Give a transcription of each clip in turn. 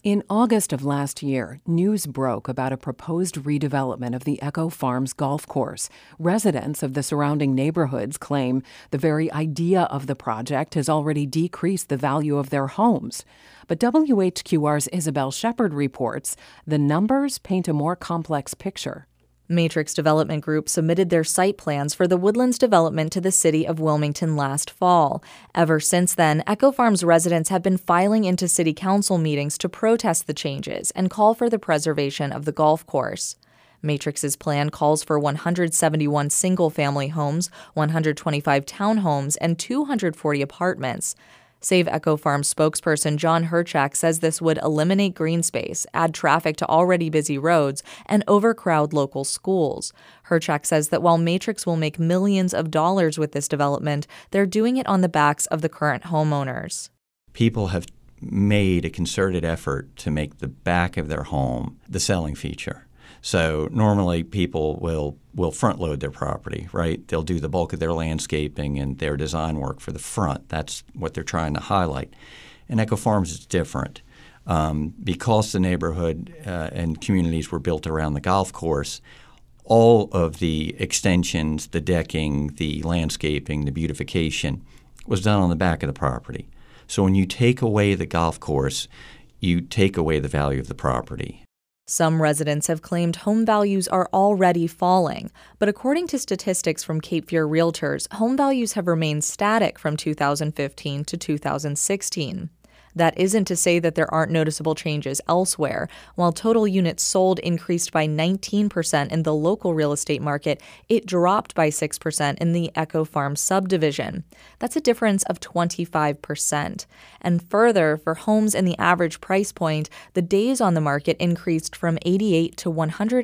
In August of last year, news broke about a proposed redevelopment of the Echo Farms golf course. Residents of the surrounding neighborhoods claim the very idea of the project has already decreased the value of their homes. But WHQR's Isabel Shepard reports the numbers paint a more complex picture. Matrix Development Group submitted their site plans for the Woodlands development to the city of Wilmington last fall. Ever since then, Echo Farms residents have been filing into city council meetings to protest the changes and call for the preservation of the golf course. Matrix's plan calls for 171 single-family homes, 125 townhomes, and 240 apartments. Save Echo Farms spokesperson John Herchak says this would eliminate green space, add traffic to already busy roads, and overcrowd local schools. Herchak says that while Matrix will make millions of dollars with this development, they're doing it on the backs of the current homeowners. People have made a concerted effort to make the back of their home the selling feature. So normally people will front load their property, right? They'll do the bulk of their landscaping and their design work for the front. That's what they're trying to highlight. And Echo Farms is different. Because the neighborhood and communities were built around the golf course, all of the extensions, the decking, the landscaping, the beautification was done on the back of the property. So when you take away the golf course, you take away the value of the property. Some residents have claimed home values are already falling, but according to statistics from Cape Fear Realtors, home values have remained static from 2015 to 2016. That isn't to say that there aren't noticeable changes elsewhere. While total units sold increased by 19% in the local real estate market, it dropped by 6% in the Echo Farms subdivision. That's a difference of 25%. And further, for homes in the average price point, the days on the market increased from 88 to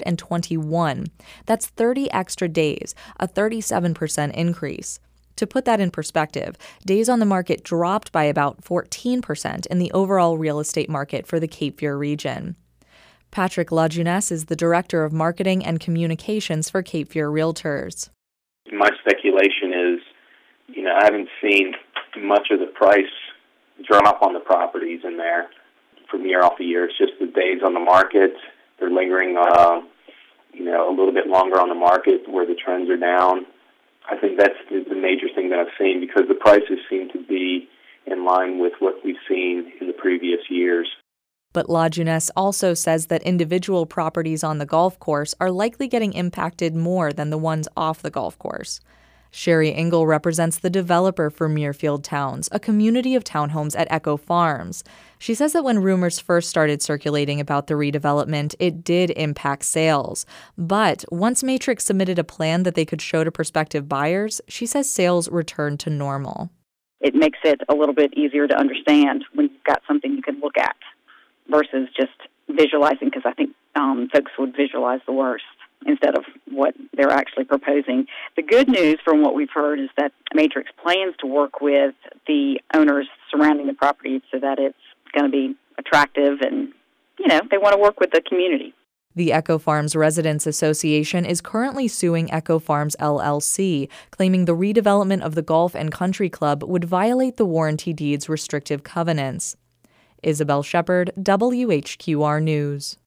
121. That's 30 extra days, a 37% increase. To put that in perspective, days on the market dropped by about 14% in the overall real estate market for the Cape Fear region. Patrick LaJeunesse is the Director of Marketing and Communications for Cape Fear Realtors. My speculation is, I haven't seen much of the price drop on the properties in there from year off year. It's just the days on the market. They're lingering, a little bit longer on the market where the trends are down. I think that's the major thing that I've seen because the prices seem to be in line with what we've seen in the previous years. But LaJeunesse also says that individual properties on the golf course are likely getting impacted more than the ones off the golf course. Sherry Engel represents the developer for Muirfield Towns, a community of townhomes at Echo Farms. She says that when rumors first started circulating about the redevelopment, it did impact sales. But once Matrix submitted a plan that they could show to prospective buyers, she says sales returned to normal. It makes it a little bit easier to understand when you've got something you can look at versus just visualizing, because I think folks would visualize the worst instead of what they're actually proposing. The good news from what we've heard is that Matrix plans to work with the owners surrounding the property so that it's going to be attractive and, they want to work with the community. The Echo Farms Residents Association is currently suing Echo Farms LLC, claiming the redevelopment of the Golf and Country Club would violate the warranty deed's restrictive covenants. Isabel Shepard, WHQR News.